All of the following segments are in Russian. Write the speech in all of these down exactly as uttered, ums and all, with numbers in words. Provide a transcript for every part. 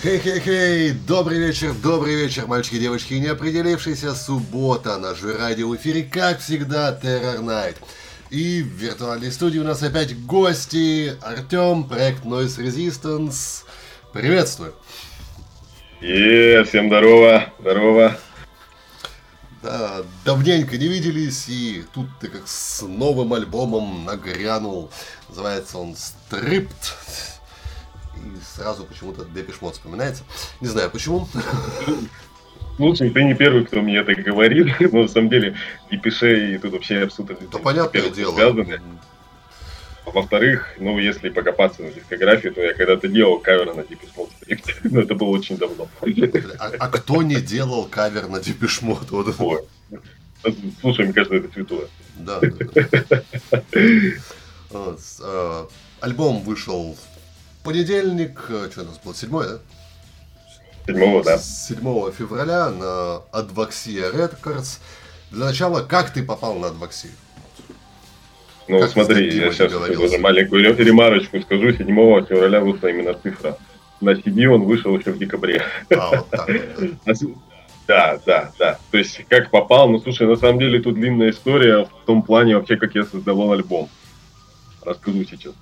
Хей-хей-хей, добрый вечер, добрый вечер, мальчики, девочки, не определившаяся суббота, наш радио в эфире, как всегда, Terror Night. И в виртуальной студии у нас опять гости, Артем, проект Noise Resistance, приветствую. И всем здорово, здорово. Да, давненько не виделись, и тут ты как с новым альбомом нагрянул, называется он Stripped. И сразу почему-то Depeche Mode вспоминается. Не знаю почему. Слушай, ты не первый, кто мне это говорит. Но на самом деле Depeche и тут вообще абсолютно да, понятное дело. Связаны. А во-вторых, ну если покопаться на дискографии, то я когда-то делал кавер на Depeche Mode. Но это было очень давно. А, а кто не делал кавер на Depeche Mode? Вот. Ой. Слушай, мне кажется, это святое. Да. да, да. Вот, а, альбом вышел в понедельник, что у нас было, седьмое, да? Седьмого, да. седьмого февраля на Advoxia Records. Для начала, как ты попал на Advoxia? Ну, как смотри, я сейчас уже маленькую ремарочку скажу. седьмого февраля вышла именно цифра. На си ди он вышел еще в декабре. А, вот так вот, да. Да, да, да. То есть, как попал, ну, слушай, на самом деле тут длинная история в том плане вообще, как я создавал альбом. Расскажу сейчас.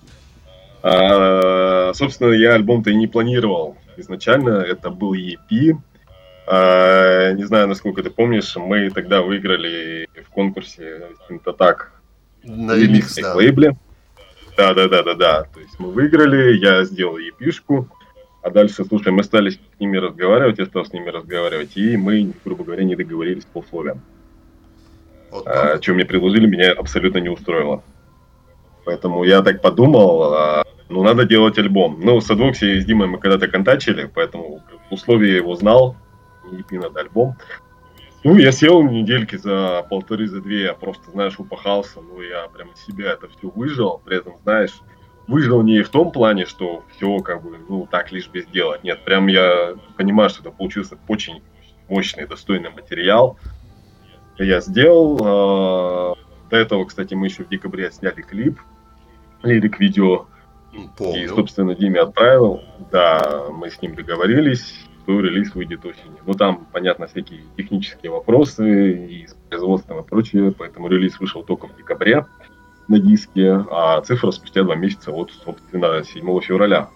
А, собственно, я альбом-то и не планировал изначально, это был и пи. А, не знаю, насколько ты помнишь, мы тогда выиграли в конкурсе Синтатак на ремикс, да. лейбле. Да, да, да, да, да. То есть мы выиграли, я сделал и пи-шку, а дальше, слушай, мы стали с ними разговаривать, я стал с ними разговаривать, и мы, грубо говоря, не договорились по условиям. Вот а, что мне предложили, меня абсолютно не устроило. Поэтому я так подумал, а, ну, надо делать альбом. Ну, с Advoxia с Димой мы когда-то контачили, поэтому условия я его знал, и пи надо альбом. Ну, я сел недельки за полторы, за две, я просто, знаешь, упахался, ну, я прям из себя это все выжил, при этом, знаешь, выжил не в том плане, что все, как бы, ну, так лишь бы сделать, нет, прям я понимаю, что это получился очень мощный, достойный материал. Я сделал, до этого, кстати, мы еще в декабре сняли клип, лирик-видео, и, собственно, Диме отправил, да, мы с ним договорились, что релиз выйдет осенью. Ну, там, понятно, всякие технические вопросы и с производством и прочее, поэтому релиз вышел только в декабре на диске, а цифра спустя два месяца, вот, собственно, седьмого февраля.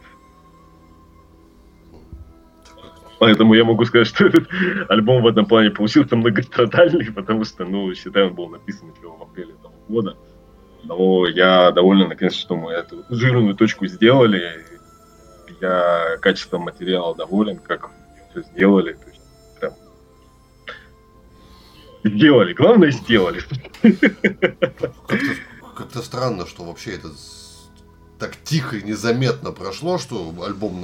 Поэтому я могу сказать, что этот альбом в этом плане получился многострадальный, потому что, ну, считаю, он был написан еще в апреле этого года. Но я доволен, наконец, что мы эту жирную точку сделали. Я качеством материала доволен, как все сделали. То есть, прям... Сделали, главное, сделали. Как-то, как-то странно, что вообще это так тихо и незаметно прошло, что альбом